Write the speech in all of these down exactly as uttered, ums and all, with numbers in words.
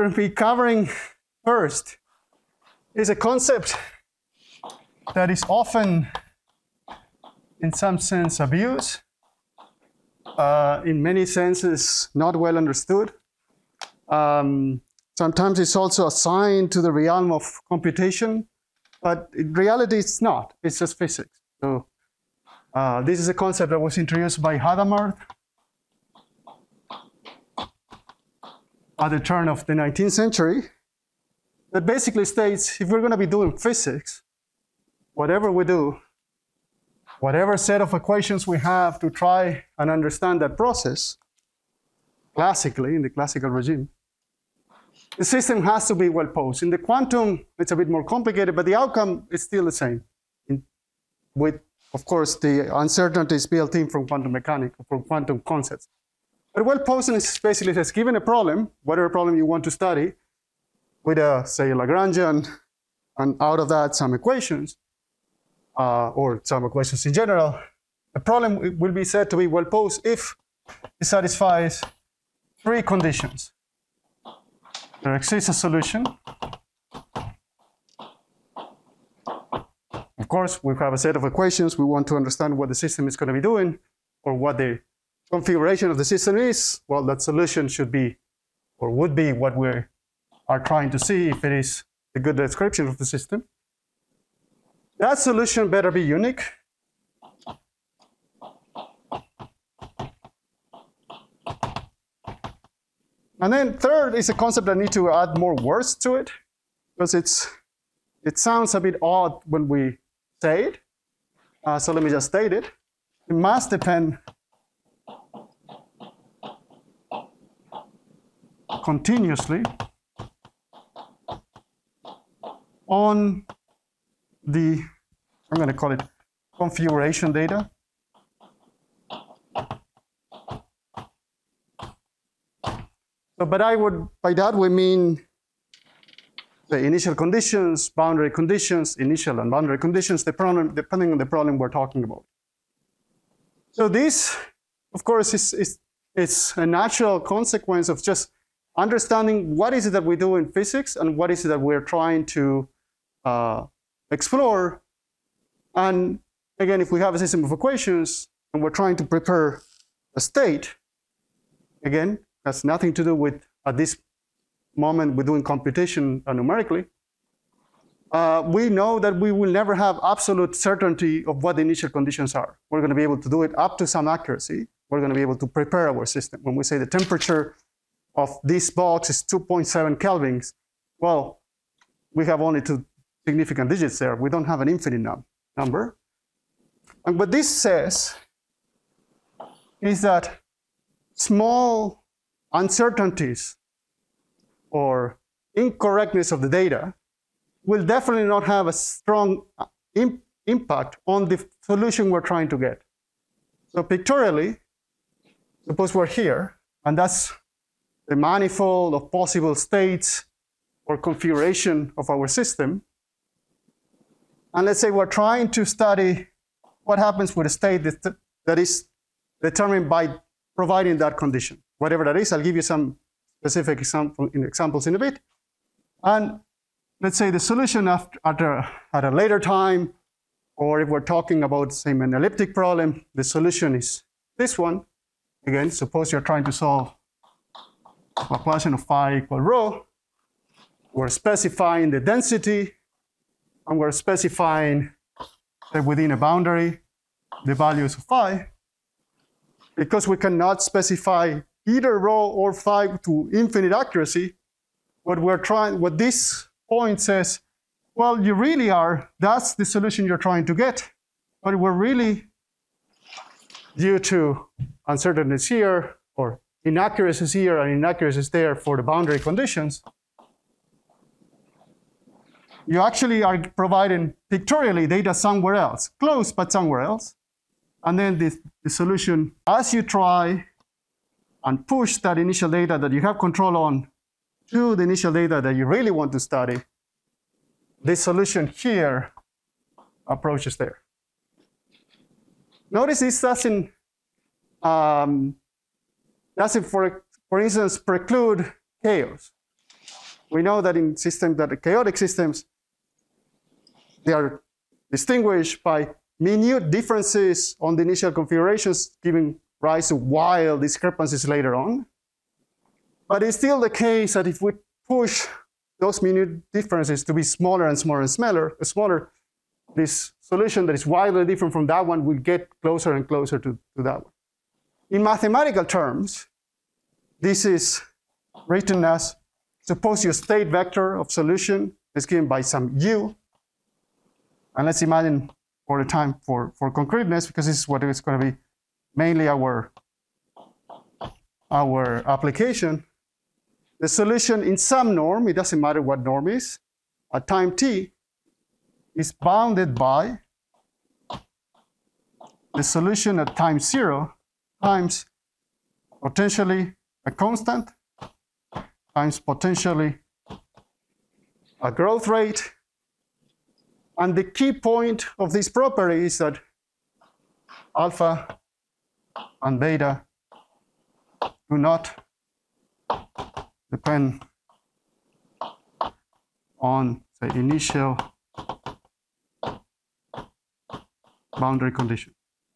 going to be covering first is a concept that is often, in some sense, abused, uh, in many senses, not well understood. Um, sometimes it's also assigned to the realm of computation, but in reality it's not. It's just physics. So uh, this is a concept that was introduced by Hadamard at the turn of the nineteenth century, that basically states if we're going to be doing physics, whatever we do, whatever set of equations we have to try and understand that process, classically, in the classical regime, the system has to be well posed. In the quantum, it's a bit more complicated, but the outcome is still the same, in, with, of course, the uncertainties built in from quantum mechanics, from quantum concepts. But well posed is basically says, given a problem, whatever problem you want to study, with a, say, Lagrangian, and out of that some equations, uh, or some equations in general, a problem will be said to be well posed if it satisfies three conditions. There exists a solution. Of course, we have a set of equations. We want to understand what the system is going to be doing, or what the configuration of the system is. Well, that solution should be, or would be, what we are trying to see if it is a good description of the system. That solution better be unique. And then third is a concept I need to add more words to it, because it's, it sounds a bit odd when we say it. Uh, so let me just state it. It must depend continuously on the, I'm going to call it configuration data. So, but I would, by that we mean the initial conditions, boundary conditions, initial and boundary conditions, the problem, depending on the problem we're talking about. So this, of course, is, is it's a natural consequence of just understanding what is it that we do in physics and what is it that we're trying to uh, explore. And again, if we have a system of equations and we're trying to prepare a state, again, has nothing to do with, at this moment, we're doing computation uh, numerically. Uh, we know that we will never have absolute certainty of what the initial conditions are. We're going to be able to do it up to some accuracy. We're going to be able to prepare our system. When we say the temperature of this box is two point seven kelvins, well, we have only two significant digits there. We don't have an infinite num number. And what this says is that small uncertainties or incorrectness of the data will definitely not have a strong imp impact on the solution we're trying to get. So pictorially, suppose we're here, and that's the manifold of possible states or configuration of our system. And let's say we're trying to study what happens with a state that, that is determined by providing that condition. Whatever that is, I'll give you some specific example, in examples in a bit. And let's say the solution after, at, a, at a later time, or if we're talking about, say, an elliptic problem, the solution is this one. Again, suppose you're trying to solve Laplacian of phi equal rho. We're specifying the density, and we're specifying that within a boundary, the values of phi. Because we cannot specify either rho or phi to infinite accuracy, what we're trying, what this point says, well, you really are, that's the solution you're trying to get, but we're really, due to uncertainties here, or inaccuracies here and inaccuracies there for the boundary conditions, you actually are providing pictorially data somewhere else, close but somewhere else. And then the, the solution, as you try and push that initial data that you have control on to the initial data that you really want to study, this solution here approaches there. Notice this doesn't, um, doesn't for, for instance, preclude chaos. We know that in systems that are chaotic systems, they are distinguished by minute differences on the initial configurations, giving rise to wild discrepancies later on. But it's still the case that if we push those minute differences to be smaller and smaller and smaller, smaller, this solution that is wildly different from that one will get closer and closer to, to that one. In mathematical terms, this is written as, suppose your state vector of solution is given by some u. And let's imagine for the time for, for concreteness, because this is what is going to be mainly our, our application. The solution in some norm, it doesn't matter what norm is, at time t, is bounded by the solution at time zero times potentially a constant times potentially a growth rate. And the key point of this property is that alpha and beta do not depend on the initial boundary condition.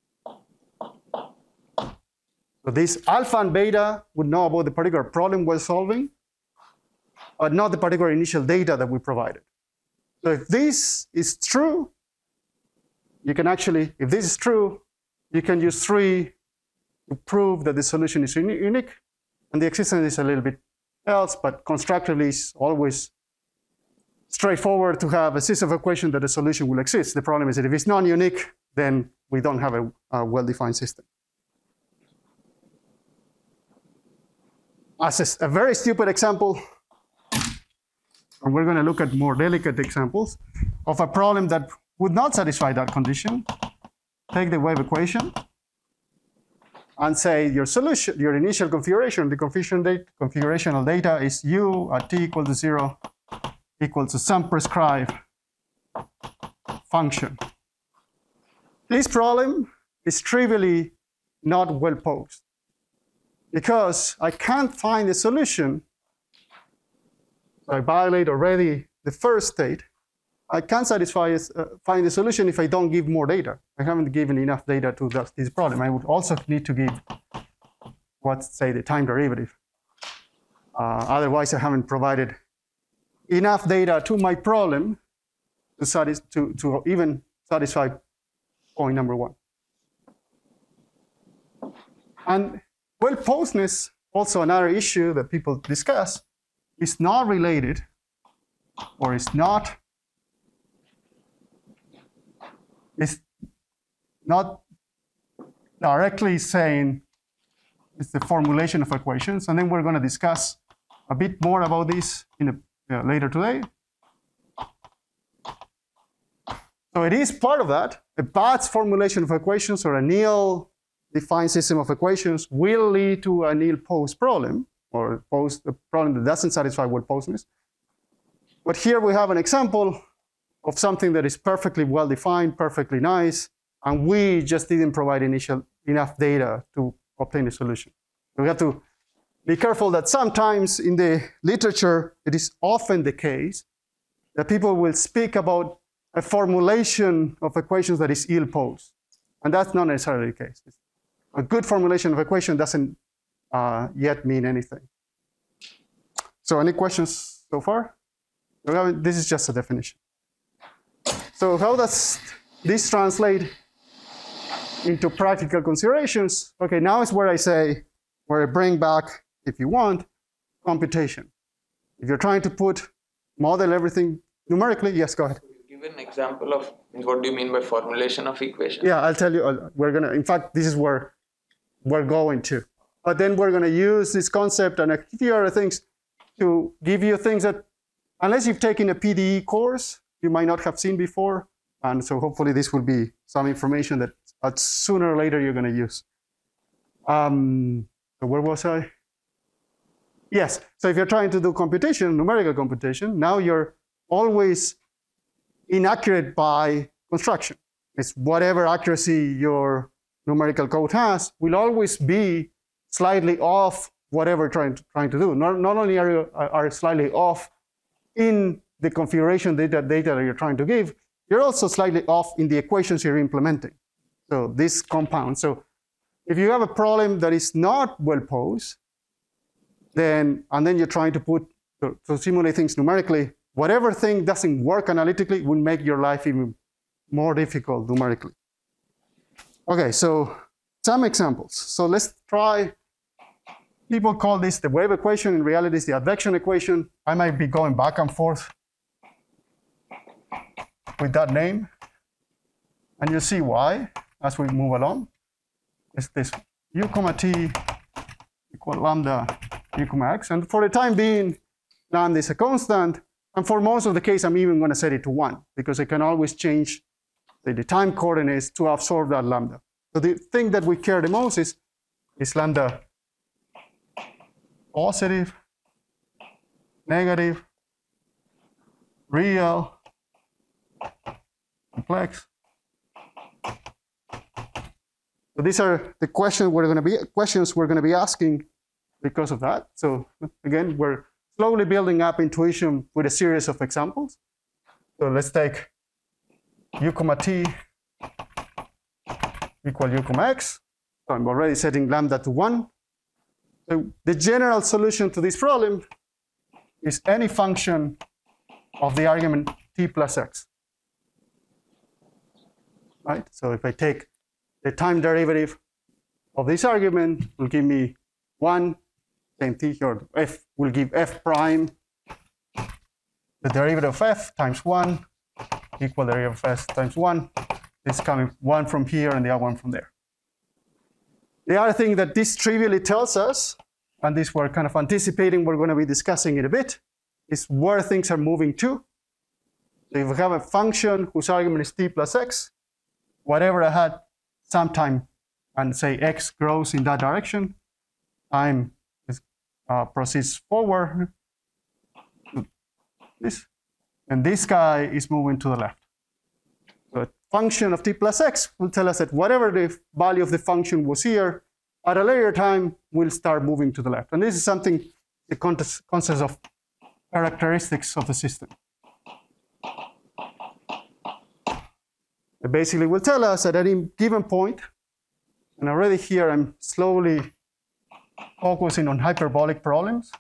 So this alpha and beta would know about the particular problem we're solving, but not the particular initial data that we provided. So if this is true, you can actually, if this is true, you can use three to prove that the solution is uni unique, and the existence is a little bit else, but constructively it's always straightforward to have a system of equations that a solution will exist. The problem is that if it's non-unique, then we don't have a, a well-defined system. As a, a very stupid example, and we're going to look at more delicate examples of a problem that would not satisfy that condition. Take the wave equation and say your solution, your initial configuration, the configuration data, configurational data is u at t equal to zero equal to some prescribed function. This problem is trivially not well posed because I can't find a solution. So I violate already the first state. I can't satisfy uh, find a solution if I don't give more data. I haven't given enough data to that, this problem. I would also need to give what's say the time derivative. Uh, otherwise, I haven't provided enough data to my problem to, satis to, to even satisfy point number one. And well-posedness, also another issue that people discuss, is not related or is not is not directly saying it's the formulation of equations, and then we're going to discuss a bit more about this in a, uh, later today. So it is part of that. A bad formulation of equations or a nil-defined system of equations will lead to a nil-posed problem, or post a problem that doesn't satisfy well-posedness. But here we have an example of something that is perfectly well-defined, perfectly nice, and we just didn't provide initial enough data to obtain a solution. So we have to be careful that sometimes in the literature, it is often the case that people will speak about a formulation of equations that is ill-posed. And that's not necessarily the case. A good formulation of equation doesn't uh, yet mean anything. So any questions so far? This is just a definition. So how does this translate into practical considerations? Okay, now is where I say, where I bring back, if you want, computation. If you're trying to put, model everything numerically, yes, go ahead. Give an example of what do you mean by formulation of equation? Yeah, I'll tell you. We're gonna, in fact, this is where we're going to. But then we're gonna use this concept and a few other things to give you things that, unless you've taken a P D E course, you might not have seen before. And so hopefully this will be some information that uh, sooner or later you're gonna use. Um, so where was I? Yes, so if you're trying to do computation, numerical computation, now you're always inaccurate by construction. It's whatever accuracy your numerical code has will always be slightly off whatever you're trying to, trying to do. Not, not only are you are slightly off in the configuration data, data that you're trying to give, you're also slightly off in the equations you're implementing. So this compound. So if you have a problem that is not well posed, then, and then you're trying to put, to, to simulate things numerically, whatever thing doesn't work analytically will make your life even more difficult numerically. Okay, so some examples. So let's try, people call this the wave equation. In reality, it's the advection equation. I might be going back and forth with that name. And you'll see why as we move along. It's this u comma t equal lambda u comma x. And for the time being, lambda is a constant. And for most of the case, I'm even going to set it to one, because I can always change the, the time coordinates to absorb that lambda. So the thing that we care the most is, is lambda positive, negative, real, complex. So these are the questions we're going to be questions we're going to be asking because of that. So again, we're slowly building up intuition with a series of examples. So let's take u comma t equal u comma x. So I'm already setting lambda to one. So the general solution to this problem is any function of the argument t plus x. Right? So if I take the time derivative of this argument, will give me one, same thing here, f will give f prime, the derivative of f times one, equal derivative of f times one. It's coming one from here and the other one from there. The other thing that this trivially tells us, and this we're kind of anticipating, we're going to be discussing in a bit, is where things are moving to. So if we have a function whose argument is t plus x, whatever I had sometime, and say x grows in that direction, time uh, proceeds forward, this, and this guy is moving to the left. So a function of t plus x will tell us that whatever the value of the function was here, at a later time, will start moving to the left. And this is something, the concept of characteristics of the system. It basically will tell us at any given point, and already here I'm slowly focusing on hyperbolic problems.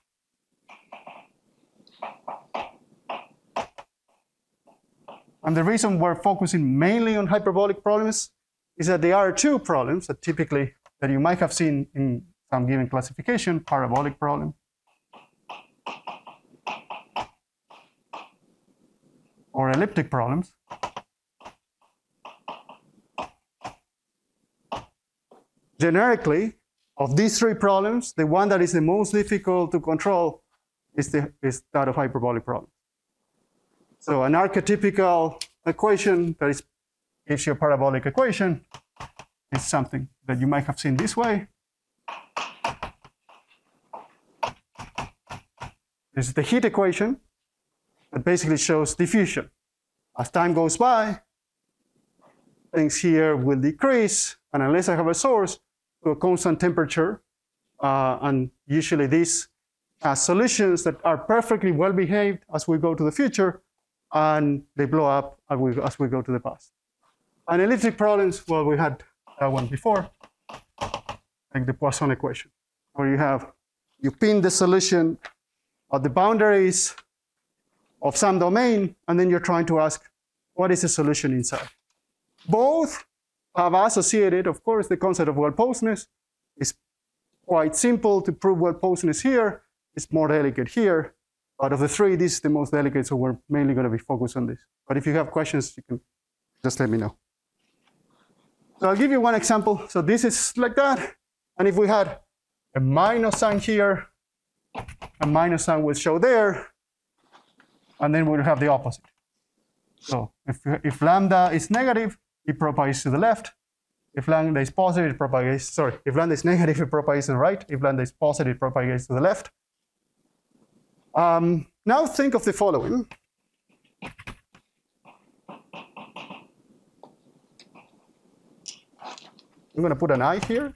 And the reason we're focusing mainly on hyperbolic problems is that there are two problems that typically that you might have seen in some given classification: parabolic problem or elliptic problems. Generically, of these three problems, the one that is the most difficult to control is, the, is that of hyperbolic problems. So an archetypical equation that is, gives you a parabolic equation is something that you might have seen this way. This is the heat equation that basically shows diffusion. As time goes by, things here will decrease, and unless I have a source, to a constant temperature, uh, and usually this has solutions that are perfectly well behaved as we go to the future, and they blow up as we, as we go to the past. And elliptic problems, well, we had that one before, like the Poisson equation, where you have, you pin the solution at the boundaries of some domain, and then you're trying to ask, what is the solution inside? Both have associated, of course, the concept of well-posedness. It's quite simple to prove well-posedness here. It's more delicate here. Out of the three, this is the most delicate, so we're mainly going to be focused on this. But if you have questions, you can just let me know. So I'll give you one example. So this is like that. And if we had a minus sign here, a minus sign will show there, and then we'll have the opposite. So if, if lambda is negative, it propagates to the left. If lambda is positive, it propagates, sorry, if lambda is negative, it propagates to the right. If lambda is positive, it propagates to the left. Um, now think of the following. I'm going to put an I here.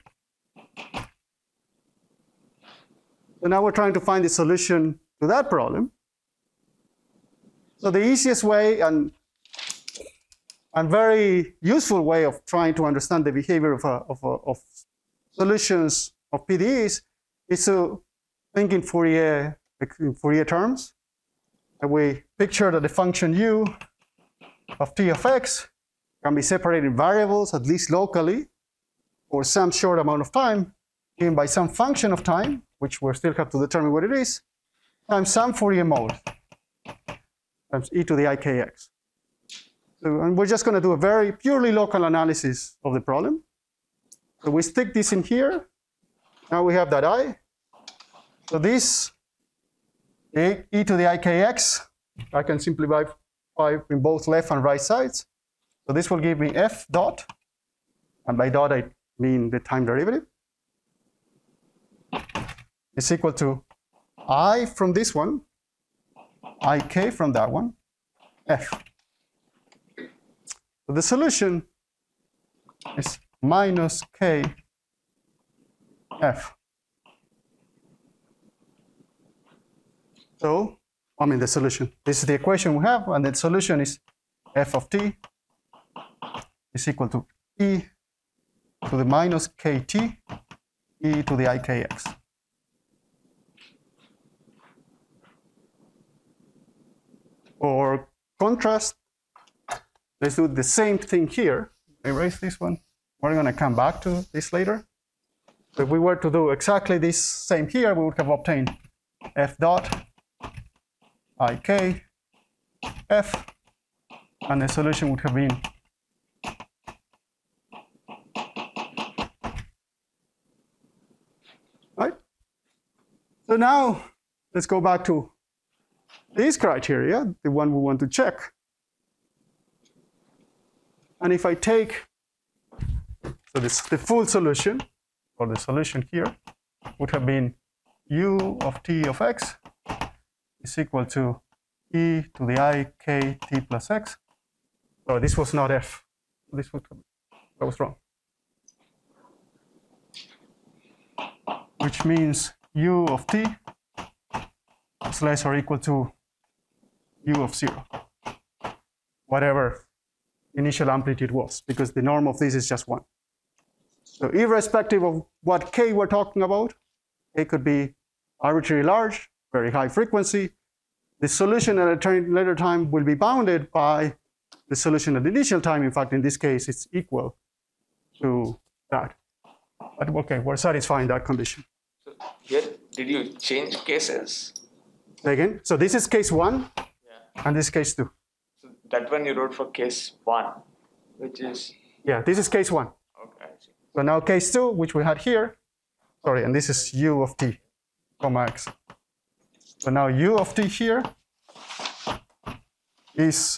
So now we're trying to find the solution to that problem. So the easiest way and, and very useful way of trying to understand the behavior of, a, of, a, of solutions of P D Es is to think in Fourier, in Fourier terms. And we picture that the function u of t of x can be separated in variables, at least locally, for some short amount of time, given by some function of time, which we still have to determine what it is, times some Fourier mode, times e to the ikx. So, and we're just going to do a very purely local analysis of the problem. So we stick this in here. Now we have that I. So this e to the ikx, I can simplify in both left and right sides. So this will give me f dot, and by dot I mean the time derivative, is equal to I from this one, ik from that one, f. So the solution is minus k f. So, I mean the solution. This is the equation we have, and the solution is f of t is equal to e to the minus kt e to the ikx. For contrast, let's do the same thing here. Erase this one. We're going to come back to this later. So if we were to do exactly this same here, we would have obtained f dot ik f, and the solution would have been right. So now let's go back to this criteria, the one we want to check. And if I take, so this the full solution, or the solution here, would have been u of t of x is equal to e to the I k t plus x. Oh, this was not f. This was, that was wrong. Which means u of t is less or equal to u of zero, whatever initial amplitude was, because the norm of this is just one. So irrespective of what k we're talking about, k could be arbitrarily large, very high frequency. The solution at a later time will be bounded by the solution at the initial time. In fact, in this case, it's equal to that. But okay, we're satisfying that condition. So here, did you change cases? Again, so this is case one, yeah. And this is case two. So that one you wrote for case one, which is? Yeah, this is case one. Okay, I see. So now case two, which we had here, sorry, and this is u of t, comma x. So now u of t here is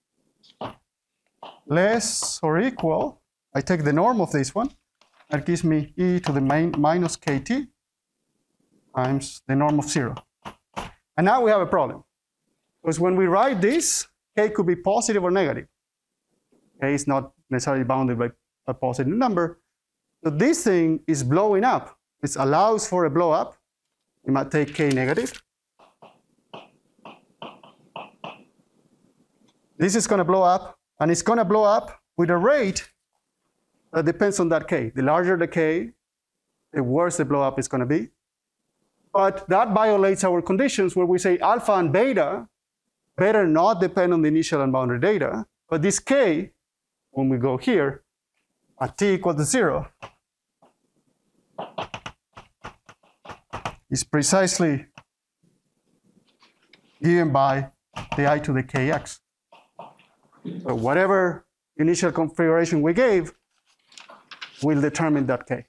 less or equal, I take the norm of this one, that gives me e to the main minus kt times the norm of zero. And now we have a problem, because when we write this, k could be positive or negative. K is not necessarily bounded by a positive number. So this thing is blowing up. It allows for a blow up. We might take k negative. This is going to blow up, and it's going to blow up with a rate that depends on that k. The larger the k, the worse the blow up is going to be. But that violates our conditions where we say alpha and beta better not depend on the initial and boundary data. But this k, when we go here, at t equal to zero, is precisely given by the I to the kx. So whatever initial configuration we gave will determine that k.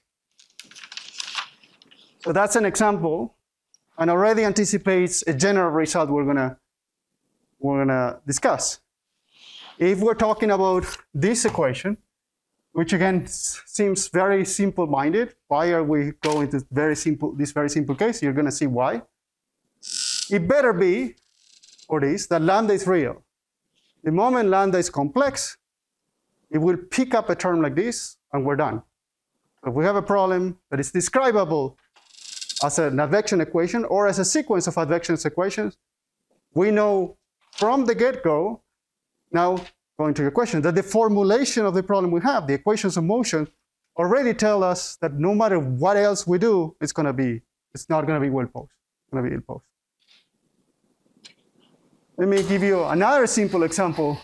So that's an example, and already anticipates a general result we're gonna we're gonna discuss. If we're talking about this equation, which again seems very simple-minded, why are we going to very simple this very simple case? You're gonna see why. It better be, for this, that lambda is real. The moment lambda is complex, it will pick up a term like this, and we're done. So if we have a problem that is describable as an advection equation or as a sequence of advection equations, we know from the get-go, now going to your question, that the formulation of the problem we have, the equations of motion, already tell us that no matter what else we do, it's going to be, it's not going to be well posed. It's going to be ill posed. Let me give you another simple example.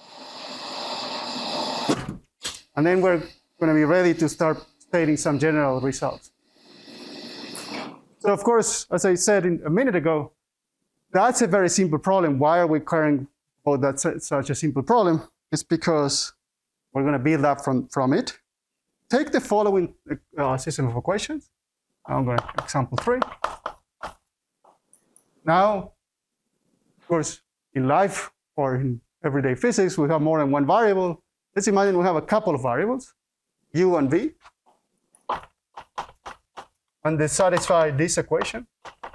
And then we're going to be ready to start stating some general results. So of course, as I said in, a minute ago, that's a very simple problem. Why are we caring about that such a simple problem? It's because we're going to build up from, from it. Take the following uh, system of equations. I'm going to example three. Now, of course, in life or in everyday physics, we have more than one variable. Let's imagine we have a couple of variables, u and v, and they satisfy this equation.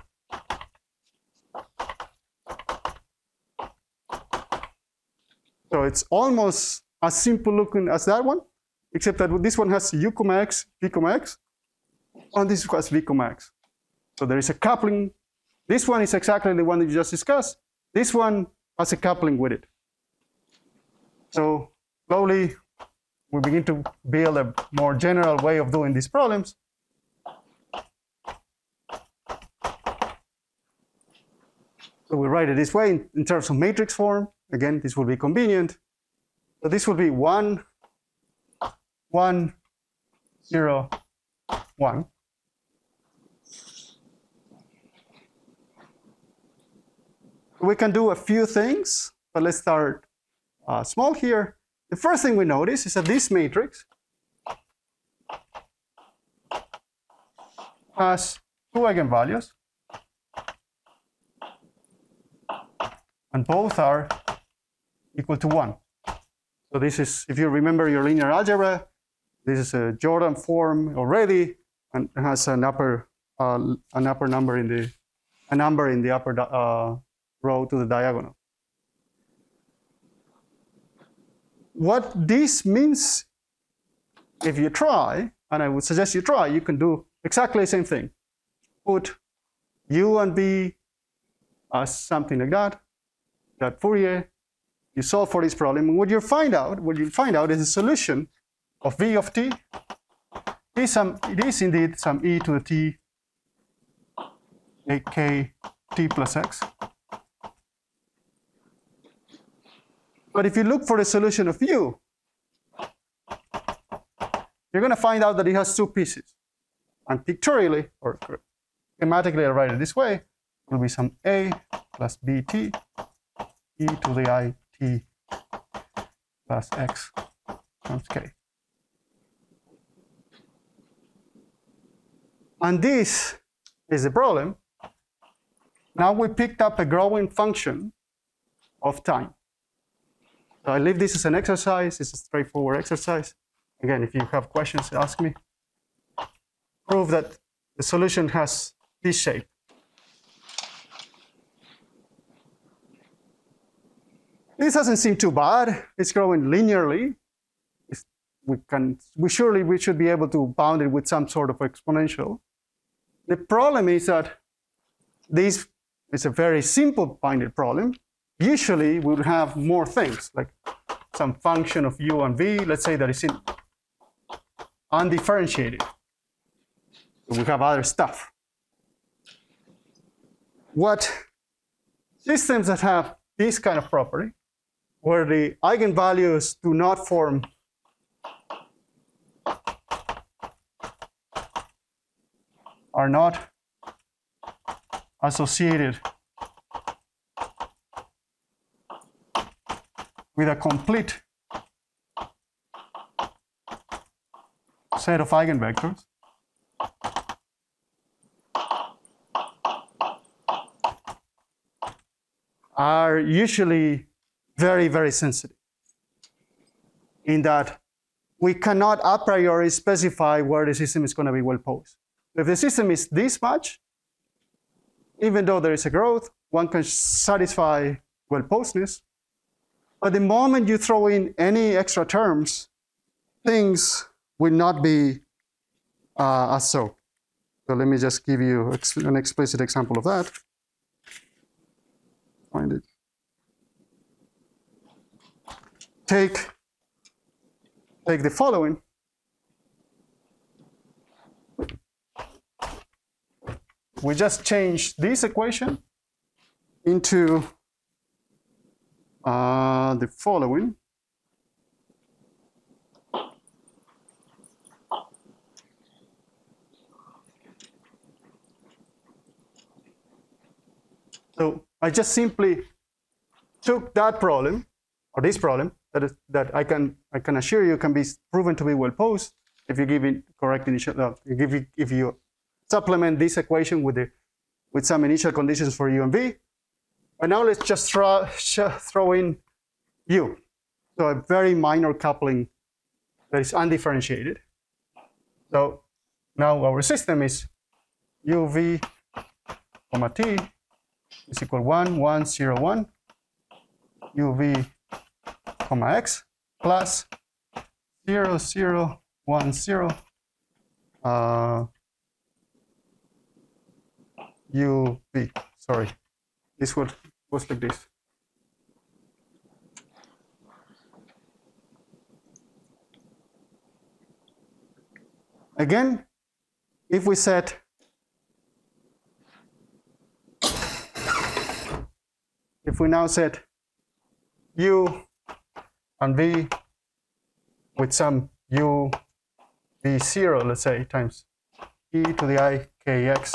So it's almost as simple looking as that one, except that this one has u comma x, v comma x, and this has v comma x. So there is a coupling. This one is exactly the one that you just discussed. This one has a coupling with it. So slowly, we begin to build a more general way of doing these problems. So we write it this way in, in terms of matrix form. Again, this will be convenient. So this will be one, one, zero, one. We can do a few things, but let's start uh, small here. The first thing we notice is that this matrix has two eigenvalues, and both are equal to one. So this is, if you remember your linear algebra, this is a Jordan form already, and it has an upper uh, an upper number in the a number in the upper uh, row to the diagonal. What this means, if you try, and I would suggest you try, you can do exactly the same thing. Put u and v as something like that, that Fourier. You solve for this problem, and what you find out, what you find out is the solution of v of t is some, it is indeed some e to the t, a k t plus x. But if you look for the solution of u, you're going to find out that it has two pieces. And pictorially, or schematically, I write it this way, it will be some a plus bt, e to the I t plus x times k. And this is the problem. Now we picked up a growing function of time. So I leave this as an exercise. It's a straightforward exercise. Again, if you have questions, ask me. Prove that the solution has this shape. This doesn't seem too bad. It's growing linearly. It's, we can, we surely we should be able to bound it with some sort of exponential. The problem is that this is a very simple bounded problem. Usually we would have more things, like some function of u and v, let's say that is in undifferentiated. So we have other stuff. What systems that have this kind of property, where the eigenvalues do not form are not associated with a complete set of eigenvectors, are usually very, very sensitive, in that we cannot a priori specify where the system is going to be well posed. If the system is this much, even though there is a growth, one can satisfy well posedness. But the moment you throw in any extra terms, things will not be uh, as so. So let me just give you an explicit example of that. Find it. take, take the following. We just change this equation into uh, the following. So I just simply took that problem, or this problem, that, is, that I can I can assure you can be proven to be well posed if you give it correct initial, uh, if you, if you supplement this equation with the with some initial conditions for u and v. But now let's just throw throw in u, so a very minor coupling that is undifferentiated. So now our system is uv comma t is equal one, one, zero, one, uv comma x plus zero, zero, one, zero, uh, uv. Sorry, this would was like this. Again, if we set if we now set u and v with some u v zero, let's say, times e to the I kx.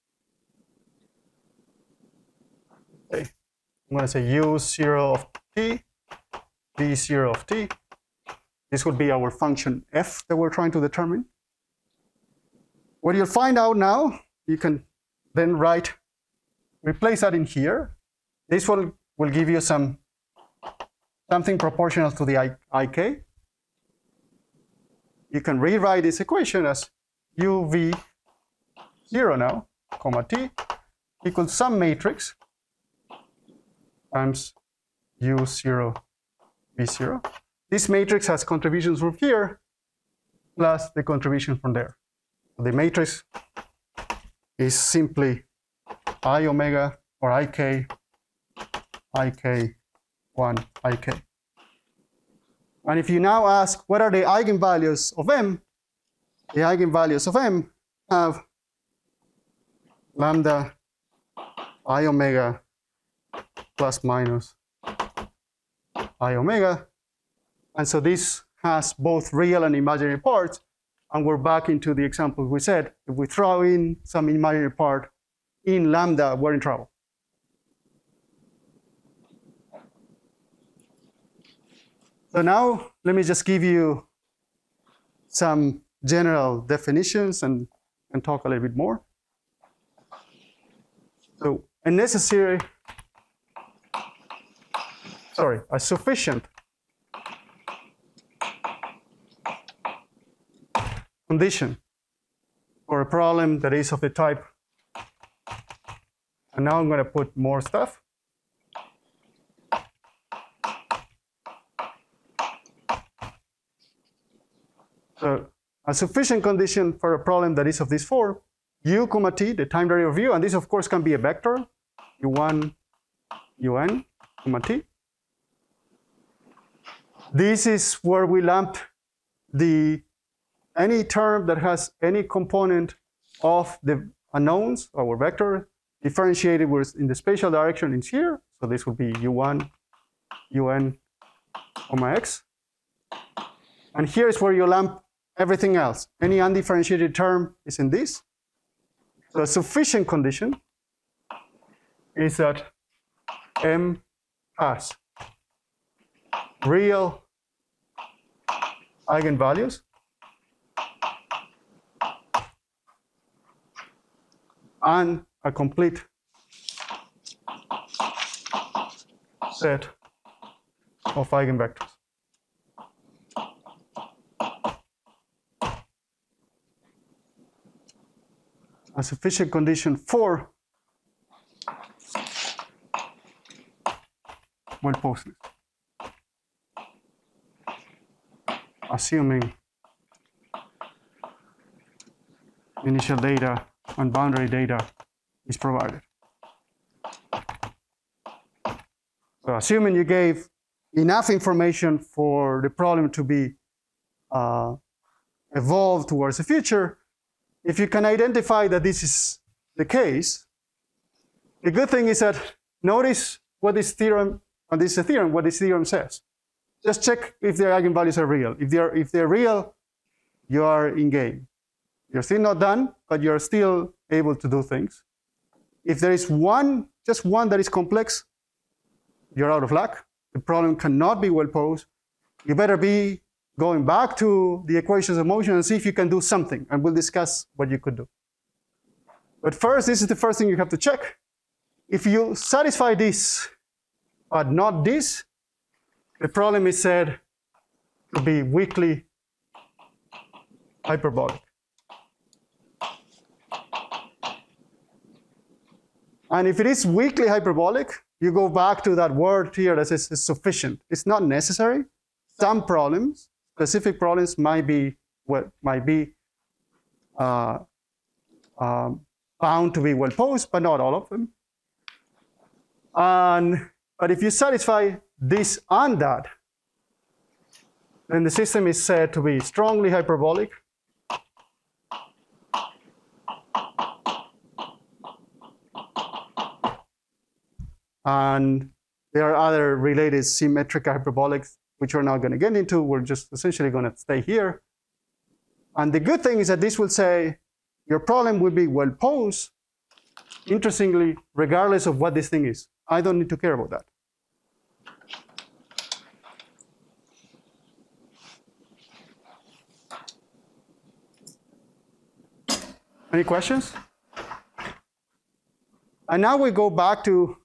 Okay. I'm going to say u zero of t, v zero of t. This would be our function f that we're trying to determine. What you'll find out now, you can then write, replace that in here. This one will give you some something proportional to the I, ik. You can rewrite this equation as u v zero now, comma t, equals some matrix times u zero v zero. This matrix has contributions from here plus the contribution from there. The matrix is simply I omega or ik, ik, one, ik. And if you now ask what are the eigenvalues of M, the eigenvalues of M have lambda I omega plus minus I omega. And so this has both real and imaginary parts. And we're back into the example we said. If we throw in some imaginary part in lambda, we're in trouble. So now let me just give you some general definitions and, and talk a little bit more. So a necessary, sorry, a sufficient condition for a problem that is of the type, and now I'm going to put more stuff. So a sufficient condition for a problem that is of this form, u comma t, the time derivative of u, and this of course can be a vector, u one, un, comma t. This is where we lump the any term that has any component of the unknowns, our vector, differentiated with in the spatial direction is here. So this would be u one, un, comma x. And here is where you lump everything else. Any undifferentiated term is in this. So a sufficient condition is that M has real eigenvalues and a complete set of eigenvectors. A sufficient condition for well posted, assuming initial data and boundary data is provided. So assuming you gave enough information for the problem to be uh, evolved towards the future, if you can identify that this is the case, the good thing is that notice what this theorem, and this is a theorem, what this theorem says. Just check if their eigenvalues are real. If they're, if they're real, you are in game. You're still not done, but you're still able to do things. If there is one, just one that is complex, you're out of luck. The problem cannot be well posed. You better be going back to the equations of motion and see if you can do something, and we'll discuss what you could do. But first, this is the first thing you have to check. If you satisfy this, but not this, the problem is said to be weakly hyperbolic. And if it is weakly hyperbolic, you go back to that word here that says sufficient. It's not necessary. Some problems, specific problems, might be what might be uh, um, bound to be well posed, but not all of them. And but if you satisfy this and that, then the system is said to be strongly hyperbolic. And there are other related symmetric hyperbolics, which we're not going to get into. We're just essentially going to stay here. And the good thing is that this will say your problem will be well posed, interestingly, regardless of what this thing is. I don't need to care about that. Any questions? And now we go back to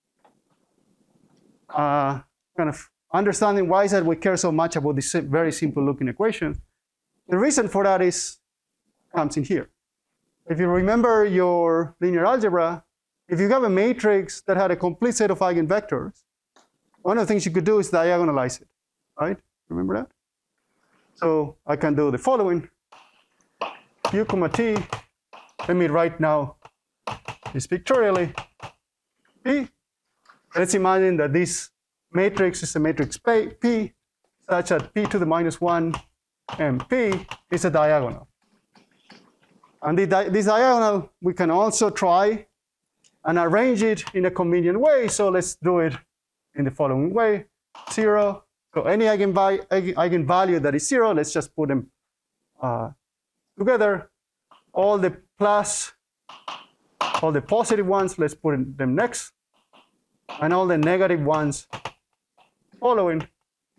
uh, kind of understanding why is that we care so much about this very simple looking equation. The reason for that is comes in here. If you remember your linear algebra, if you have a matrix that had a complete set of eigenvectors, one of the things you could do is diagonalize it, right? Remember that? So I can do the following. U comma t, let me write now this pictorially. P, let's imagine that this matrix is a matrix P such that P to the minus one and P is a diagonal. And the di this diagonal, we can also try and arrange it in a convenient way. So let's do it in the following way. Zero. So any eigenvalue, eigenvalue that is zero, let's just put them uh, together. All the plus, all the positive ones, let's put them next. And all the negative ones following.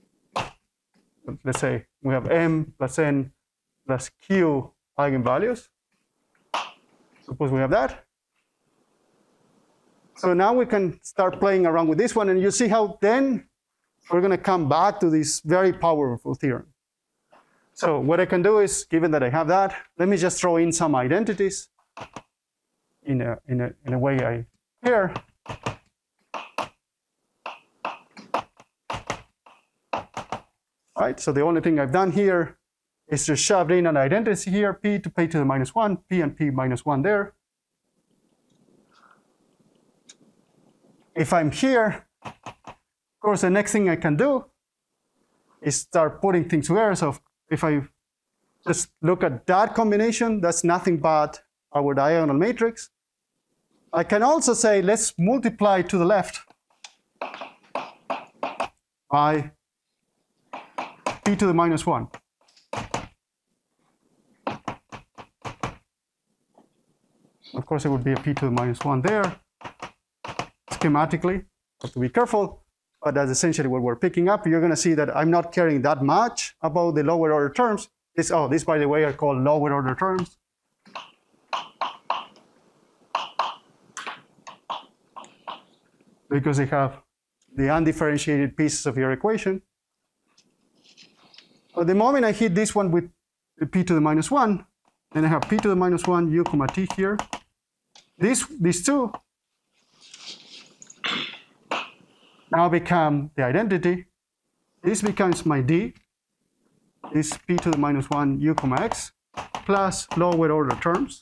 Let's say we have m plus n plus q eigenvalues. Suppose we have that. So now we can start playing around with this one, and you see how then we're going to come back to this very powerful theorem. So what I can do is, given that I have that, let me just throw in some identities in a, in a, in a way I care. All right, so the only thing I've done here is just shoved in an identity here, p to p to the minus one, p and p minus one there. If I'm here, of course, the next thing I can do is start putting things together. So if I just look at that combination, that's nothing but our diagonal matrix. I can also say, let's multiply to the left by p to the minus one. Of course, it would be a p to the minus one there. Schematically, have to be careful, but that's essentially what we're picking up. You're going to see that I'm not caring that much about the lower order terms. This, oh, this, by the way, are called lower order terms. Because they have the undifferentiated pieces of your equation. But the moment I hit this one with the p to the minus one, then I have p to the minus one u comma t here. This, these two now become the identity. This becomes my d. This p to the minus one u comma x plus lower order terms.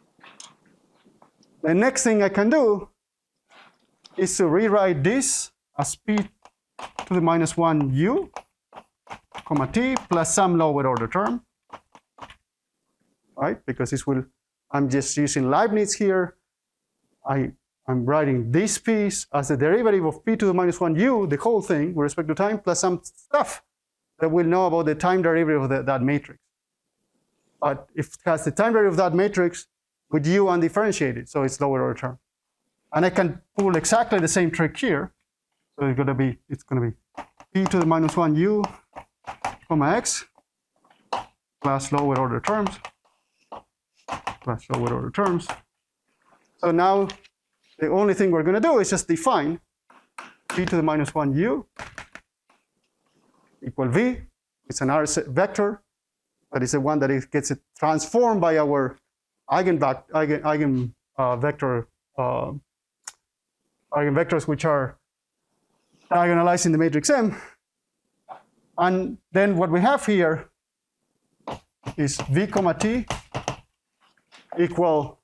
The next thing I can do is to rewrite this as p to the minus one u, comma t, plus some lower order term, right? Because this will, I'm just using Leibniz here. I, I'm writing this piece as the derivative of p to the minus one u, the whole thing, with respect to time, plus some stuff that we'll know about the time derivative of the, that matrix. But if it has the time derivative of that matrix with u undifferentiated, so it's lower order term. And I can pull exactly the same trick here. So it's going to be, it's going to be p to the minus one u, comma x, plus lower order terms, plus lower order terms. So now the only thing we're going to do is just define p to the minus one u equal v. It's an R vector, but it's the one that it gets it transformed by our eigen, eigen, eigen uh, vector uh, eigenvectors, which are diagonalized in the matrix M. And then what we have here is v comma t equal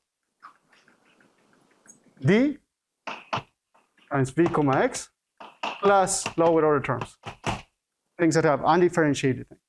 d times v comma x plus lower order terms, things that have undifferentiated things.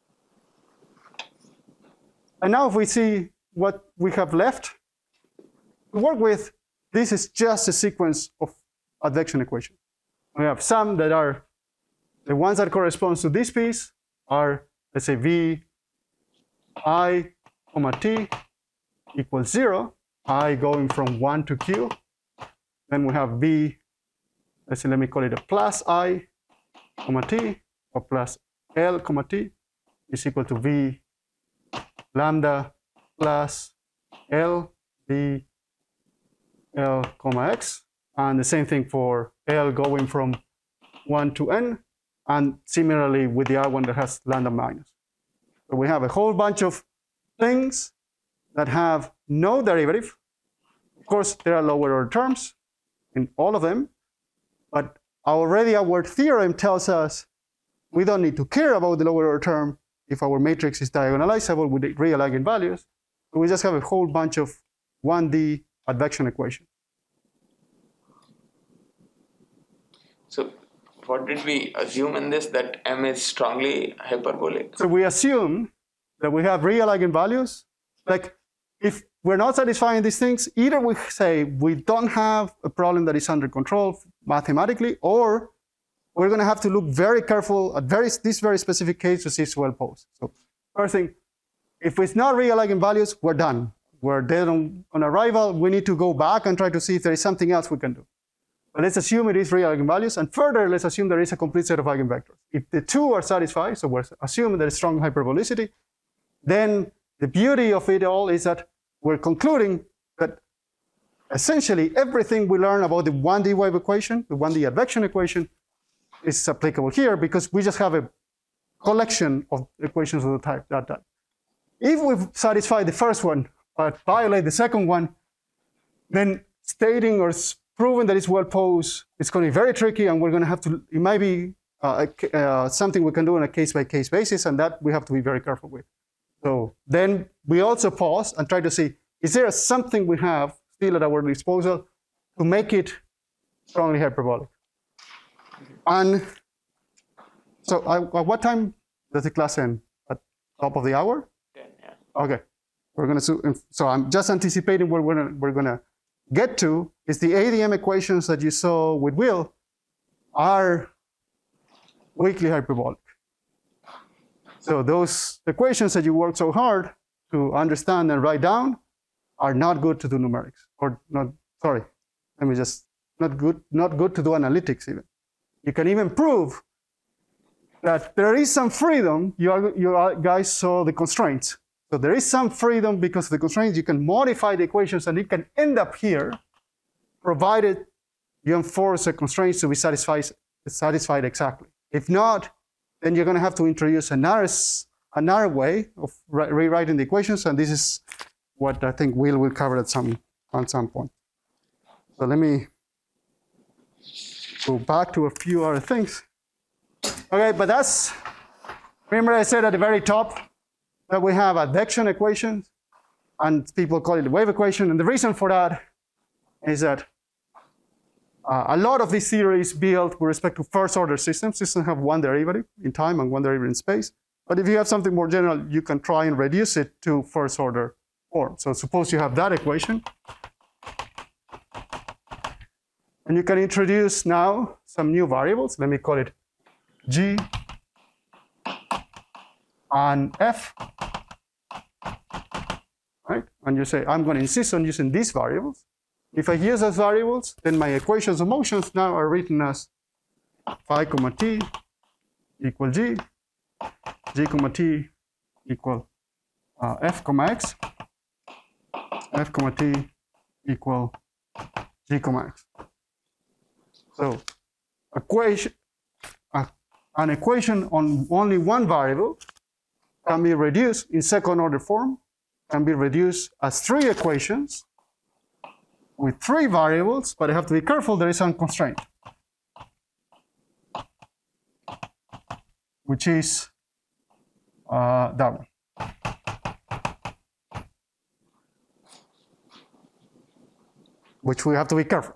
And now if we see what we have left to work with, this is just a sequence of advection equations. We have some that are, the ones that correspond to this piece are, let's say, v I comma t equals zero, I going from one to q. Then we have v, let's say, let me call it a plus I comma t, or plus L comma t is equal to v lambda plus L v L comma x, and the same thing for L going from one to n, and similarly with the other one that has lambda minus. So we have a whole bunch of things that have no derivative. Of course, there are lower order terms in all of them, but already our theorem tells us we don't need to care about the lower order term if our matrix is diagonalizable with real eigenvalues. So we just have a whole bunch of one D advection equations. So what did we assume in this, that M is strongly hyperbolic? So we assume that we have real eigenvalues. Like if we're not satisfying these things, either we say we don't have a problem that is under control mathematically, or we're going to have to look very careful at very, this very specific case to see if it's well posed. So first thing, if it's not real eigenvalues, we're done. We're dead on, on arrival. We need to go back and try to see if there is something else we can do. But let's assume it is real eigenvalues, and further, let's assume there is a complete set of eigenvectors. If the two are satisfied, so we're assuming there is strong hyperbolicity, then the beauty of it all is that we're concluding that essentially everything we learn about the one D wave equation, the one D advection equation, is applicable here because we just have a collection of equations of the type that type. If we satisfy the first one but violate the second one, then stating or proving that it's well posed is going to be very tricky, and we're going to have to, it might be uh, uh, something we can do on a case-by-case basis, and that we have to be very careful with. So then we also pause and try to see, is there something we have still at our disposal to make it strongly hyperbolic? And so I, at what time does the class end? At top of the hour? ten, yeah. Okay. We're going to, so I'm just anticipating where we're gonna, we're going to get to is the A D M equations that you saw with Will are weakly hyperbolic. So those equations that you worked so hard to understand and write down are not good to do numerics, or not, sorry, let me just, not good, not good to do analytics even. You can even prove that there is some freedom. You, are, you guys saw the constraints. So there is some freedom because of the constraints. You can modify the equations and it can end up here, provided you enforce the constraints to be satisfied, satisfied exactly. If not, then you're going to have to introduce another, another way of rewriting the equations, and this is what I think Will will cover at some, at some point. So let me go back to a few other things. Okay, but that's, remember I said at the very top that we have advection equations, and people call it the wave equation, and the reason for that is that Uh, a lot of this theory is built with respect to first order systems. Systems have one derivative in time and one derivative in space. But if you have something more general, you can try and reduce it to first order form. So suppose you have that equation. And you can introduce now some new variables. Let me call it G and F. Right? And you say, I'm going to insist on using these variables. If I use those variables, then my equations of motions now are written as phi comma t equal g, g comma t equal uh, f comma x, f comma t equal g comma x. So equation, uh, an equation on only one variable can be reduced in second order form, can be reduced as three equations with three variables, but I have to be careful, there is some constraint, which is uh, that one. Which we have to be careful.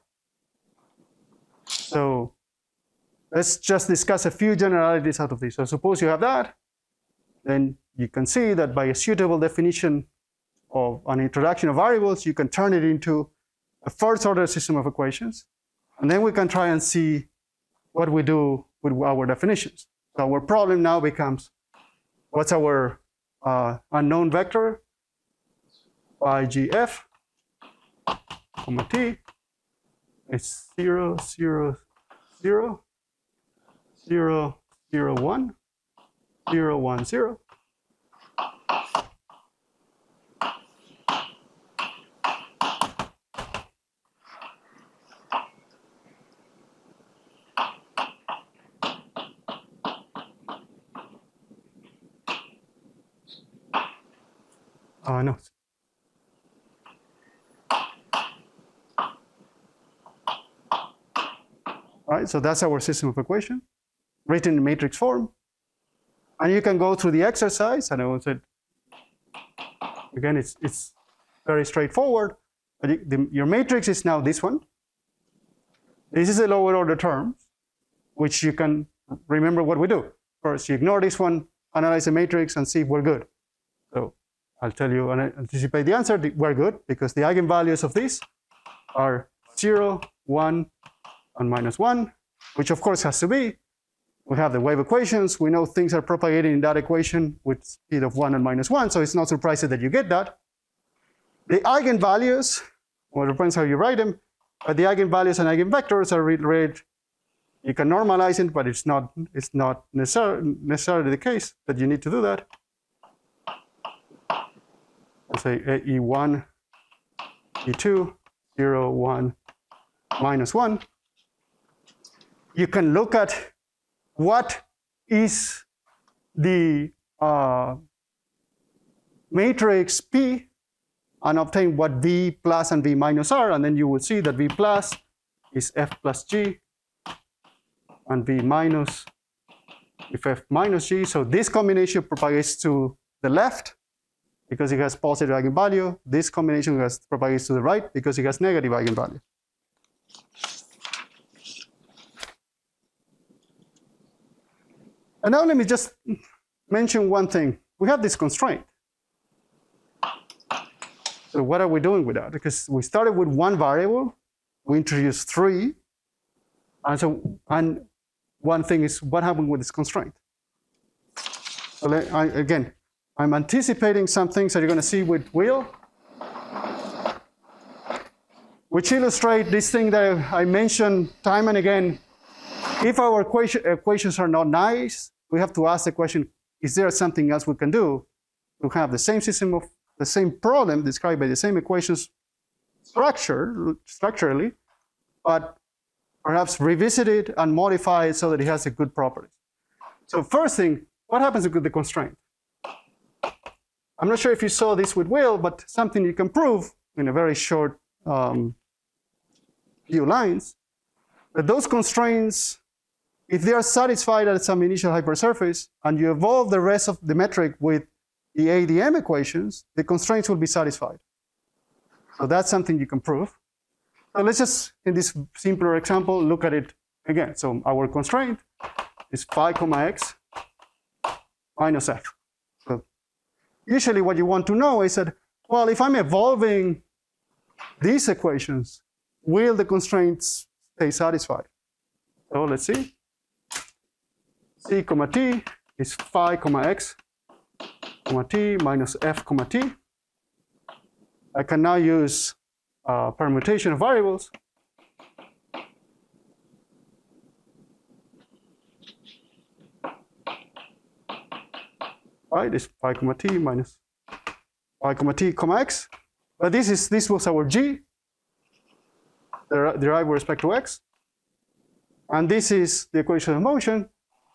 So let's just discuss a few generalities out of this. So suppose you have that, then you can see that by a suitable definition of an introduction of variables, you can turn it into a first order system of equations. And then we can try and see what we do with our definitions. So our problem now becomes, what's our uh, unknown vector? Phi gf, comma t, it's zero, zero, zero, zero, zero, one, zero, one, zero. Uh, no. All right, so that's our system of equation, written in matrix form. And you can go through the exercise, and I will say, again, it's, it's very straightforward. But you, the, your matrix is now this one. This is a lower order term, which you can remember what we do. First, you ignore this one, analyze the matrix, and see if we're good. So I'll tell you and anticipate the answer. We're good because the eigenvalues of this are zero, one, and minus one, which of course has to be. We have the wave equations. We know things are propagating in that equation with speed of one and minus one, so it's not surprising that you get that. The eigenvalues, well, it depends how you write them, but the eigenvalues and eigenvectors are read. You can normalize it, but it's not, it's not necessar necessarily the case that you need to do that. Let's say E one, E two, zero, one, minus one. You can look at what is the uh, matrix P and obtain what V plus and V minus are, and then you will see that V plus is F plus G and V minus if F minus G. So this combination propagates to the left because it has positive eigenvalue. This combination has propagates to the right because it has negative eigenvalue. And now let me just mention one thing. We have this constraint. So what are we doing with that? Because we started with one variable, we introduced three, and so and one thing is what happened with this constraint. So let, I, again, I'm anticipating some things that you're going to see with Will, which illustrate this thing that I mentioned time and again. If our equation, equations are not nice, we have to ask the question, is there something else we can do to have the same system of the same problem described by the same equations structure, structurally, but perhaps revisit it and modify it so that it has a good properties. So first thing, what happens with the constraint? I'm not sure if you saw this with Will, but something you can prove in a very short um, few lines, that those constraints, if they are satisfied at some initial hypersurface and you evolve the rest of the metric with the A D M equations, the constraints will be satisfied. So that's something you can prove. So let's just, in this simpler example, look at it again. So our constraint is phi comma x minus f. So usually what you want to know is that, well, if I'm evolving these equations, will the constraints stay satisfied? So let's see. C comma t is phi comma x comma t minus f comma t. I can now use uh, permutation of variables. Right, this phi comma t minus phi comma t comma x. But this is this was our g derived with respect to x. And this is the equation of motion.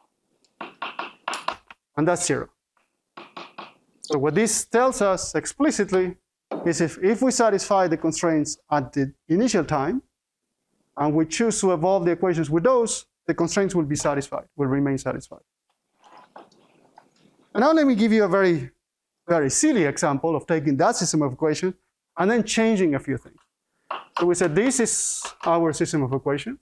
And that's zero. So what this tells us explicitly is if, if we satisfy the constraints at the initial time, and we choose to evolve the equations with those, the constraints will be satisfied, will remain satisfied. And now let me give you a very, very silly example of taking that system of equations and then changing a few things. So we said this is our system of equations.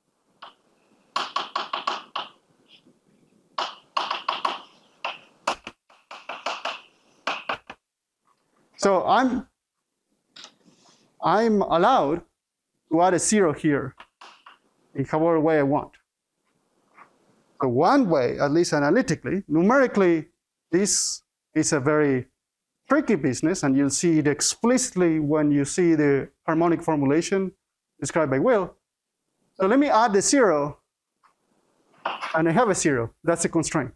So I'm, I'm allowed to add a zero here in however way I want. So one way, at least analytically, numerically, this is a very tricky business, and you'll see it explicitly when you see the harmonic formulation described by Will. So let me add the zero, and I have a zero. That's a constraint.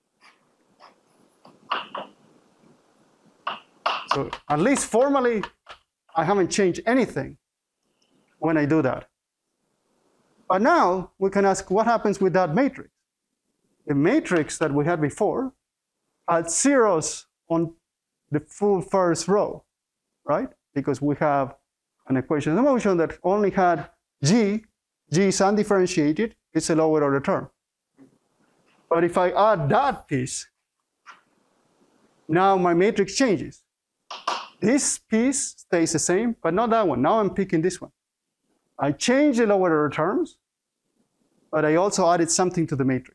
So at least formally, I haven't changed anything when I do that. But now we can ask what happens with that matrix. The matrix that we had before had zeros on the full first row, right? Because we have an equation of motion that only had g. G is undifferentiated. It's a lower order term. But if I add that piece, now my matrix changes. This piece stays the same, but not that one. Now I'm picking this one. I changed the lower order terms, but I also added something to the matrix.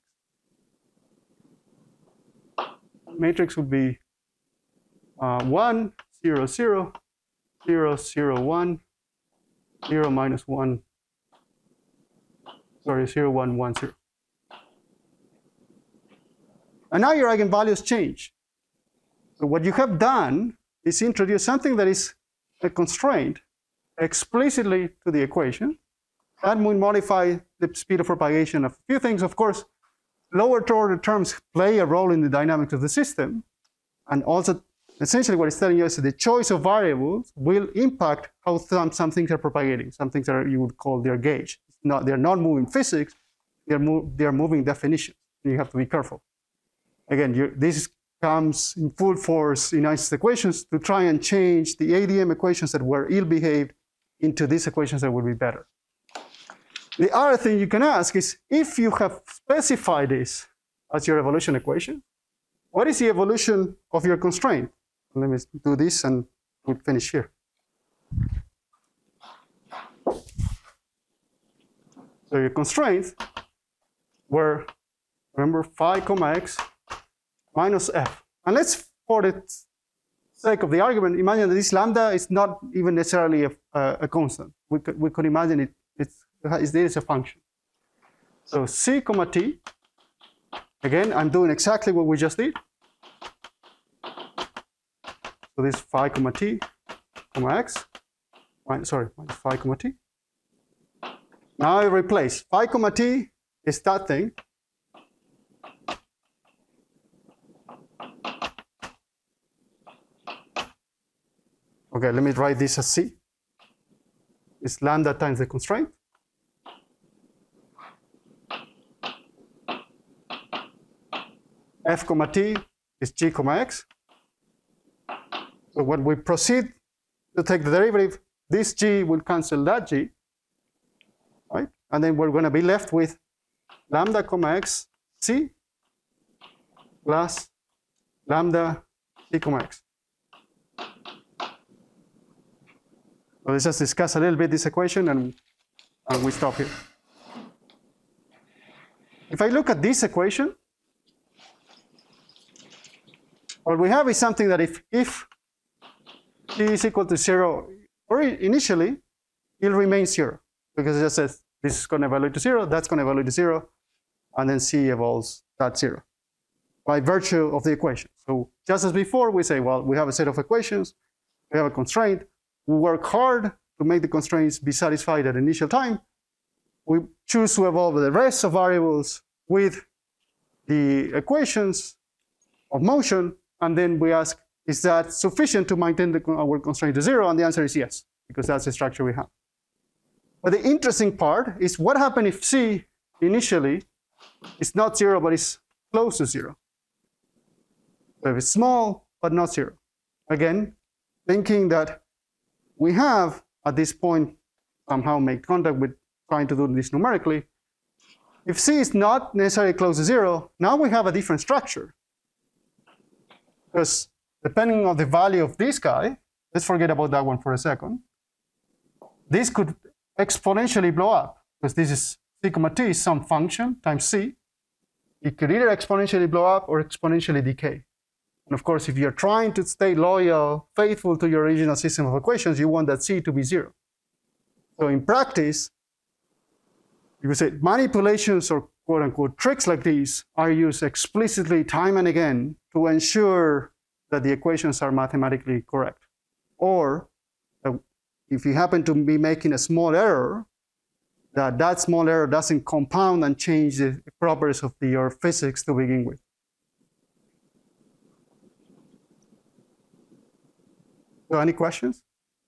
Matrix would be uh, one, zero, zero, zero, zero, one, zero, minus one, sorry, zero, one, one, zero. And now your eigenvalues change. So what you have done is introduce something that is a constraint explicitly to the equation. That will modify the speed of propagation of a few things. Of course, lower order terms play a role in the dynamics of the system. And also, essentially what it's telling you is that the choice of variables will impact how some, some things are propagating. Some things are, you would call their gauge. It's not, they're not moving physics, they're, move, they're moving definition. You have to be careful. Again, you, this comes in full force in Einstein's equations to try and change the A D M equations that were ill-behaved into these equations that will be better. The other thing you can ask is, if you have specified this as your evolution equation, what is the evolution of your constraint? Let me do this and we'll finish here. So your constraints were, remember, phi comma x minus f. And let's, for the sake of the argument, imagine that this lambda is not even necessarily a, a, a constant. We could, we could imagine it, it's, it is a function. So c comma t, again, I'm doing exactly what we just did. So this phi comma t comma x, minus, sorry, minus phi comma t. Now I replace phi comma t is that thing. Okay, let me write this as c. It's lambda times the constraint. F comma t is g comma x. So when we proceed to take the derivative, this g will cancel that g, right? And then we're going to be left with lambda comma x c plus lambda c comma x. So let's just discuss a little bit this equation and, and we stop here. If I look at this equation, what we have is something that if, if t is equal to zero, or initially, it'll remain zero. Because it just says this is going to evaluate to zero, that's going to evaluate to zero, and then c evolves that zero by virtue of the equation. So just as before, we say, well, we have a set of equations, we have a constraint, we work hard to make the constraints be satisfied at initial time. We choose to evolve the rest of variables with the equations of motion, and then we ask, is that sufficient to maintain the, our constraint to zero? And the answer is yes, because that's the structure we have. But the interesting part is what happens if c initially is not zero, but is close to zero. So if it's small, but not zero. Again, thinking that we have, at this point, somehow made contact with trying to do this numerically. If c is not necessarily close to zero, now we have a different structure. Because depending on the value of this guy, let's forget about that one for a second, this could exponentially blow up, because this is sigma t is some function times c. It could either exponentially blow up or exponentially decay. And of course, if you're trying to stay loyal, faithful to your original system of equations, you want that c to be zero. So in practice, you would say manipulations or quote-unquote tricks like these are used explicitly time and again to ensure that the equations are mathematically correct. Or uh, if you happen to be making a small error, that that small error doesn't compound and change the properties of the, your physics to begin with. So any questions?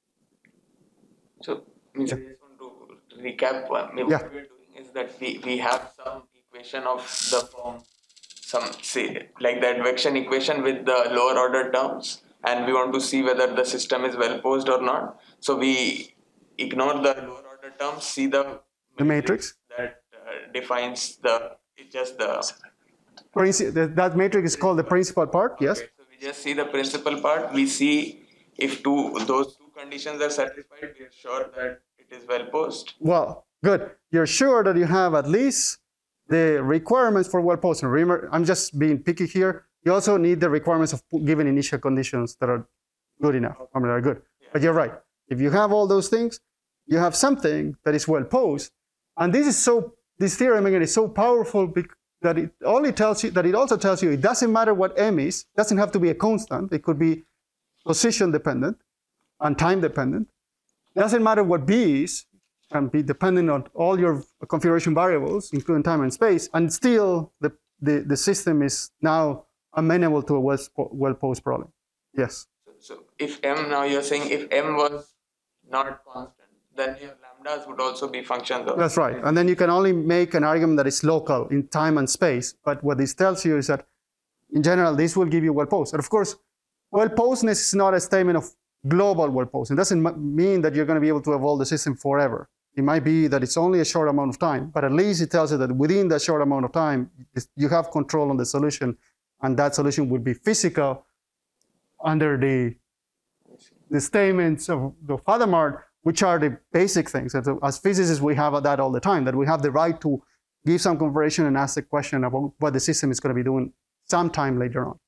So, I just want to recap. Uh, maybe Yeah. What we're doing is that we, we have some equation of the form, some say like the advection equation with the lower order terms, and we want to see whether the system is well posed or not. So we ignore the lower order terms, see the The matrix that uh, defines the it's just the Princi that matrix is called the principal part. Yes. Okay, so we just see the principal part. We see if two those two conditions are satisfied, we are sure that it is well posed. Well, good. You're sure that you have at least the requirements for well posed. Remember, I'm just being picky here. You also need the requirements of given initial conditions that are good enough. I mean, are good. Yeah. But you're right. If you have all those things, you have something that is well posed. And this is so. This theorem again is so powerful that it only tells you that it also tells you it doesn't matter what m is. It doesn't have to be a constant. It could be position dependent and time dependent. It doesn't matter what b is. It can be dependent on all your configuration variables, including time and space, and still the, the, the system is now amenable to a well, well-posed problem. Yes? So, so if m, now you're saying if m was not constant, then your lambdas would also be functions of... That's right. And then you can only make an argument that is local in time and space. But what this tells you is that, in general, this will give you well-posed. And of course, well-posedness is not a statement of global well-posed. It doesn't mean that you're going to be able to evolve the system forever. It might be that it's only a short amount of time, but at least it tells you that within that short amount of time, you have control on the solution, and that solution would be physical under the, the statements of the Hadamard, which are the basic things. As physicists, we have that all the time, that we have the right to give some configuration and ask the question about what the system is going to be doing sometime later on.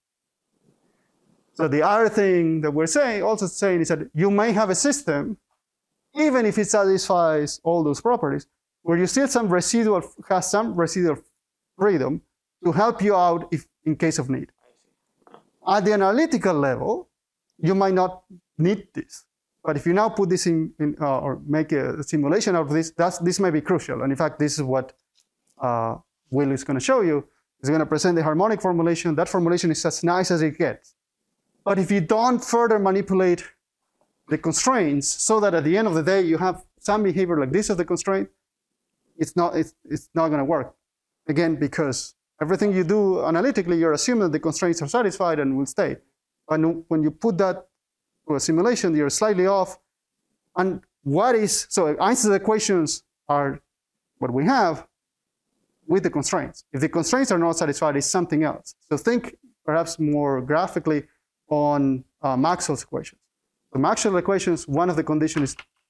So the other thing that we're saying, also saying, is that you may have a system, even if it satisfies all those properties, where you still some residual, has some residual freedom to help you out if, in case of need. At the analytical level, you might not need this. But if you now put this in, in uh, or make a simulation out of this, that's, this may be crucial. And in fact, this is what uh, Will is going to show you. He's going to present the harmonic formulation. That formulation is as nice as it gets. But if you don't further manipulate the constraints so that at the end of the day you have some behavior like this of the constraint, it's not, it's, it's not going to work. Again, because everything you do analytically, you're assuming that the constraints are satisfied and will stay. And when you put that to a simulation, you're slightly off. And what is, so Einstein's equations are what we have with the constraints. If the constraints are not satisfied, it's something else. So think perhaps more graphically on uh, Maxwell's equations. The Maxwell equations, one of the conditions is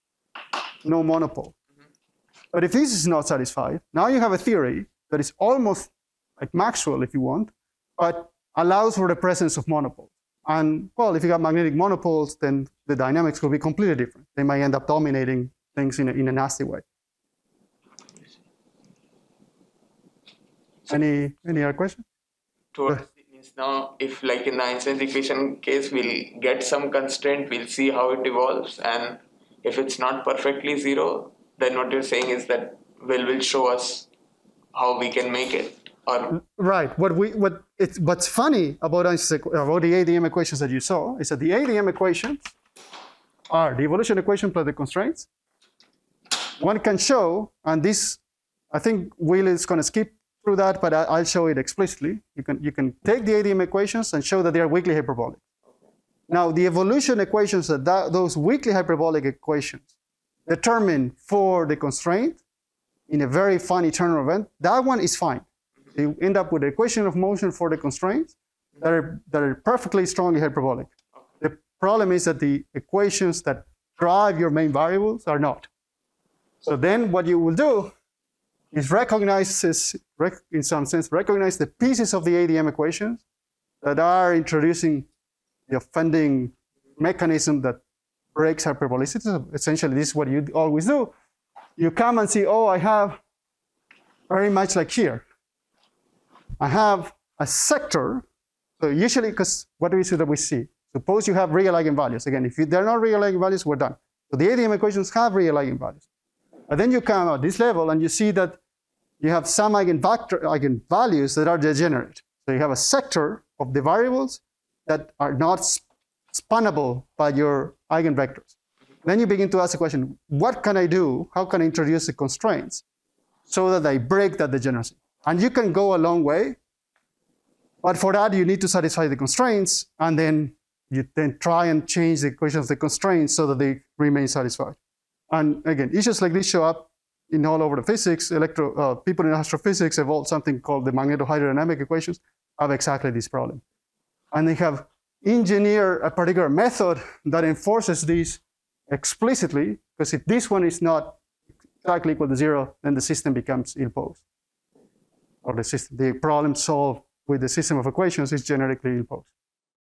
no monopole. Mm-hmm. But if this is not satisfied, now you have a theory that is almost like Maxwell, if you want, but allows for the presence of monopoles. And, well, if you have magnetic monopoles, then the dynamics will be completely different. They might end up dominating things in a, in a nasty way. Any, any other question? Towards means now, if like in the Einstein's equation case, we'll get some constraint, we'll see how it evolves, and if it's not perfectly zero, then what you're saying is that will will show us how we can make it. Or right. What we what it's what's funny about about the A D M equations that you saw is that the A D M equations are the evolution equation plus the constraints. One can show, and this I think Will is going to skip through that, but I'll show it explicitly. You can you can take the A D M equations and show that they are weakly hyperbolic. Now the evolution equations that, that those weakly hyperbolic equations determine for the constraint in a very fine eternal event, that one is fine. You end up with the equation of motion for the constraints that are, that are perfectly strongly hyperbolic. The problem is that the equations that drive your main variables are not. So then what you will do is recognize, in some sense, recognize the pieces of the A D M equations that are introducing the offending mechanism that breaks hyperbolicity. Essentially, this is what you always do. You come and see, oh, I have very much like here. I have a sector, so usually, because what do we see that we see? Suppose you have real eigenvalues. Again, if you, they're not real eigenvalues, we're done. So the A D M equations have real eigenvalues. But then you come at this level and you see that you have some eigenvector, eigenvalues that are degenerate. So you have a sector of the variables that are not spannable by your eigenvectors. Then you begin to ask the question, what can I do? How can I introduce the constraints so that I break that degeneracy? And you can go a long way, but for that you need to satisfy the constraints, and then you then try and change the equation of the constraints so that they remain satisfied. And again, issues like this show up in all over the physics. Electro, uh, people in astrophysics evolved something called the magnetohydrodynamic equations of exactly this problem. And they have engineered a particular method that enforces this explicitly, because if this one is not exactly equal to zero, then the system becomes ill-posed. Or the system, the problem solved with the system of equations is generically ill-posed.